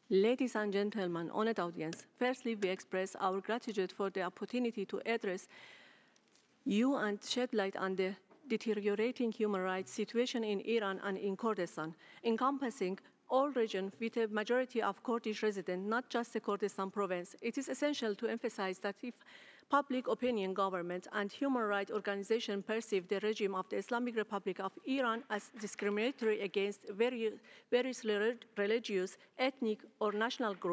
Ladies and gentlemen, honored audience, firstly, we express our gratitude for the opportunity to address you and shed light on the deteriorating human rights situation in Iran and in Kurdistan, encompassing all regions with a majority of Kurdish residents, not just the Kurdistan province. It is essential to emphasize that if public opinion, government, and human rights organizations perceive the regime of the Islamic Republic of Iran as discriminatory against various religious, ethnic, or national groups,